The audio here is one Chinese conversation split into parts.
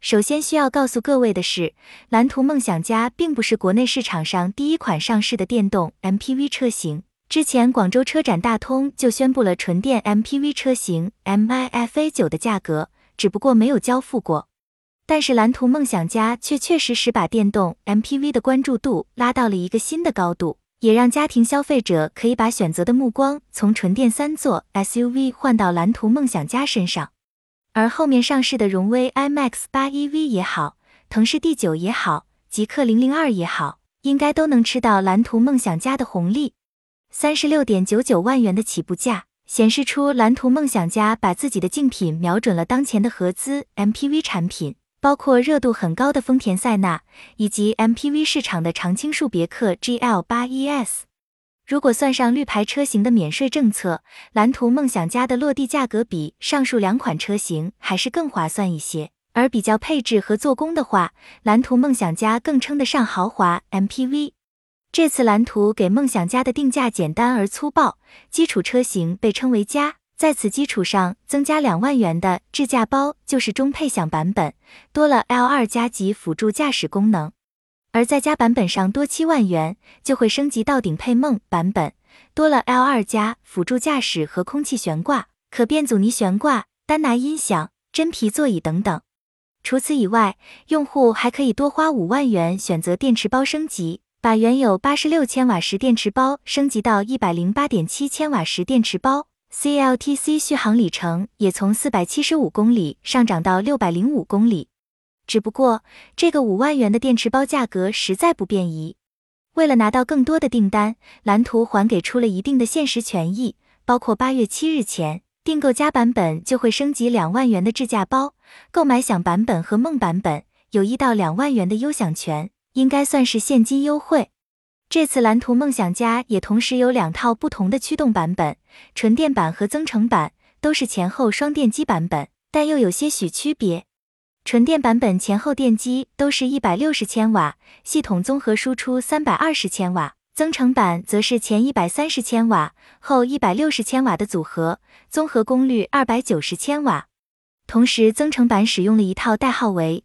首先需要告诉各位的是，蓝图梦想家并不是国内市场上第一款上市的电动 MPV 车型。之前广州车展大通就宣布了纯电 MPV 车型 MIFA9 的价格，只不过没有交付过。但是蓝图梦想家却确实把电动 MPV 的关注度拉到了一个新的高度，也让家庭消费者可以把选择的目光从纯电3座 SUV 换到蓝图梦想家身上。而后面上市的荣威 iMAX8EV 也好，腾势 D9 也好，极氪002也好，应该都能吃到蓝图梦想家的红利。36.99万元的起步价，显示出蓝图梦想家把自己的竞品瞄准了当前的合资 MPV 产品，包括热度很高的丰田塞纳，以及 MPV 市场的常青树别克 GL8ES。如果算上绿牌车型的免税政策，蓝图梦想家的落地价格比上述两款车型还是更划算一些。而比较配置和做工的话，蓝图梦想家更称得上豪华 MPV。这次蓝图给梦想家的定价简单而粗暴，基础车型被称为加，在此基础上增加2万元的智驾包，就是中配享版本，多了 L2 加级辅助驾驶功能。而在加版本上多7万元，就会升级到顶配梦版本，多了 L2 加辅助驾驶和空气悬挂、可变阻尼悬挂、丹拿音响、真皮座椅等等。除此以外，用户还可以多花5万元选择电池包升级，把原有86千瓦时电池包升级到 108.7 千瓦时电池包， CLTC 续航里程也从475公里上涨到605公里。只不过这个5万元的电池包价格实在不便宜。为了拿到更多的订单，蓝图还给出了一定的限时权益，包括8月7日前订购加版本就会升级2万元的智驾包，购买享版本和梦版本有1到2万元的优享权，应该算是现金优惠。这次蓝图梦想家也同时有2套不同的驱动版本，纯电版和增程版，都是前后双电机版本，但又有些许区别。纯电版本前后电机都是160千瓦，系统综合输出320千瓦，增程版则是前130千瓦，后160千瓦的组合，综合功率290千瓦。同时增程版使用了一套代号为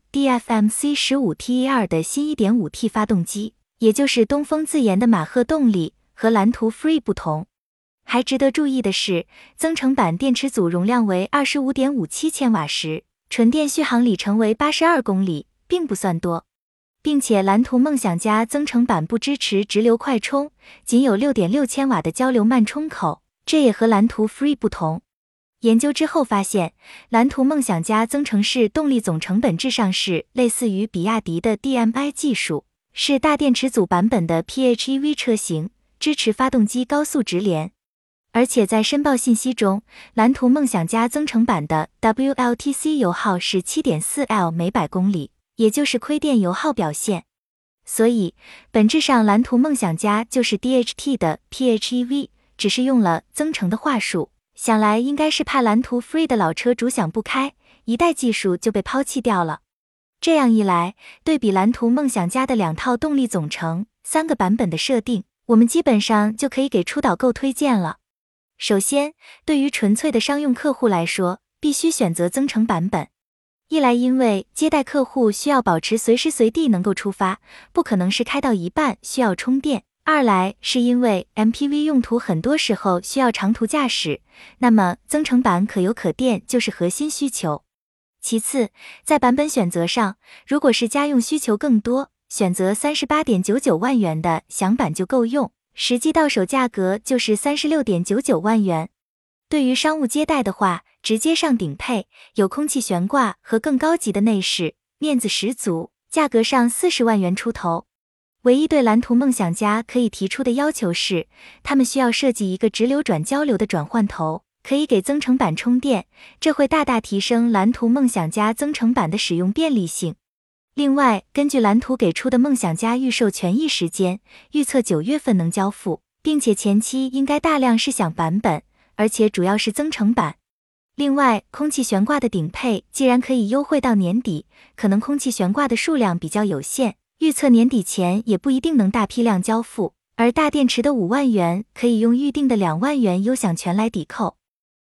DFMC15TER 的新 1.5T 发动机，也就是东风自研的马赫动力，和蓝图 Free 不同。还值得注意的是，增程版电池组容量为 25.57 千瓦时，纯电续航里程为82公里，并不算多。并且蓝图梦想家增程版不支持直流快充，仅有 6.6 千瓦的交流慢充口，这也和蓝图 Free 不同。研究之后发现，蓝图梦想家增程式动力总成本质上是类似于比亚迪的 DMI 技术，是大电池组版本的 PHEV 车型，支持发动机高速直连。而且在申报信息中，蓝图梦想家增程版的 WLTC 油耗是 7.4L 每百公里，也就是亏电油耗表现。所以本质上蓝图梦想家就是 DHT 的 PHEV， 只是用了增程的话术，想来应该是怕蓝图 Free 的老车主想不开，一代技术就被抛弃掉了。这样一来，对比蓝图梦想家的2套动力总成、3个版本的设定，我们基本上就可以给出导购推荐了。首先，对于纯粹的商用客户来说，必须选择增程版本。一来因为接待客户需要保持随时随地能够出发，不可能是开到一半需要充电；二来是因为 MPV 用途很多时候需要长途驾驶，那么增程版可油可电就是核心需求。其次，在版本选择上，如果是家用需求更多，选择 38.99 万元的享版就够用，实际到手价格就是 36.99 万元。对于商务接待的话，直接上顶配，有空气悬挂和更高级的内饰，面子十足，价格上40万元出头。唯一对蓝图梦想家可以提出的要求是，他们需要设计一个直流转交流的转换头，可以给增程版充电，这会大大提升蓝图梦想家增程版的使用便利性。另外，根据蓝图给出的梦想家预售权益时间，预测9月份能交付，并且前期应该大量试享版本，而且主要是增程版。另外，空气悬挂的顶配既然可以优惠到年底，可能空气悬挂的数量比较有限，预测年底前也不一定能大批量交付，而大电池的5万元可以用预定的2万元优享权来抵扣。